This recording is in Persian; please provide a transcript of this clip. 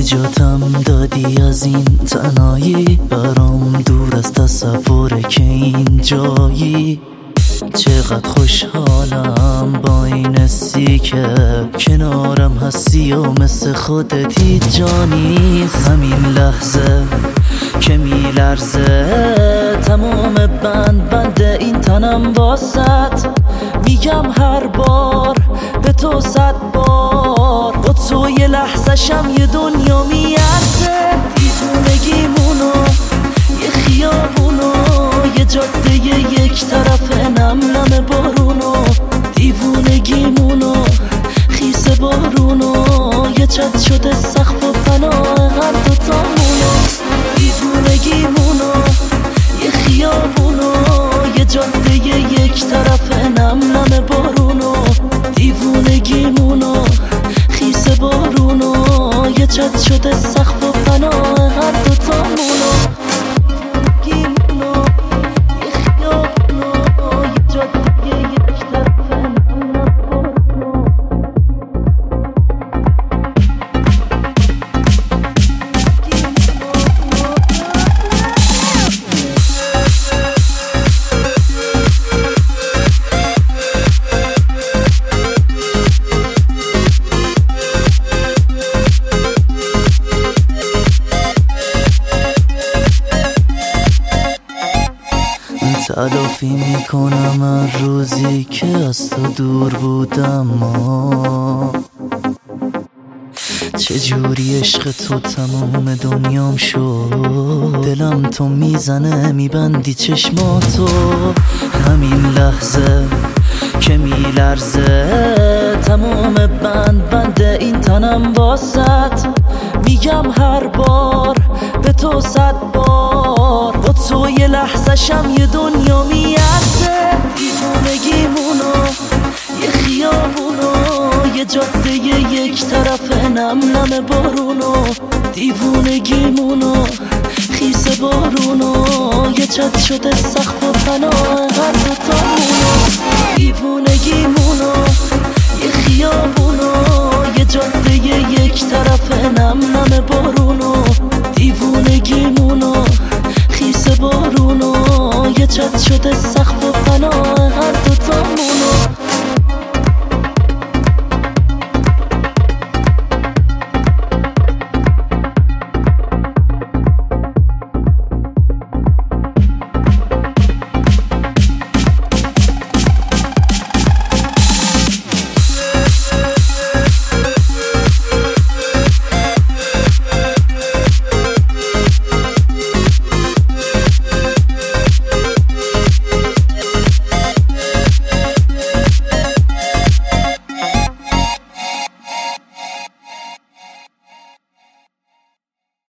نجاتم دادی از این تنهایی، برام دور از تصور که این جایی. چقدر خوشحالم با این حسی که کنارم هستی و مثل خودت هیچ جا نیست. همین لحظه که میلرزه تمام بند این تنم واسط، میگم هر بار به تو 100 بار، با تو یه لحظه شم یه دنیا میارزه. دیوونگیمونو یه خیابونو، یه جاده یک طرف نم نم بارونو، دیوونگیمونو خیس بارونو، یه چت شده سقف و پناه هر دوتامونو. دیوونگیمونو یه خیابونو، یه جاده یک طرف نم نم بارونو، دیوونگیمونو خیس بارونو، یه چت شده سقف و پناه هر دوتامونو. تلافی میکنم هر روزی که از تو دور بودم، چجوری عشق تو تمام دنیام شد. دلم تو میزنه میبندی چشماتو، همین لحظه که میلرزه تمام بند این تنم واسط، میگم هر بار به تو 100 بار، با تو یه لحظه شم یه دنیا میارزه. دیوونگیمونو یه خیابونو، یه جاده یک طرف نم نم بارونو، دیوونگیمونو خیس بارونو، یه چت شده سقف و پناه هر دوتامونو. دیوونگیمونو یه خیابونو، یه جاده یک طرف نم نم بارونو، دیوونگیمونو خیس بارونو، یه چت شده سقف و پناه هر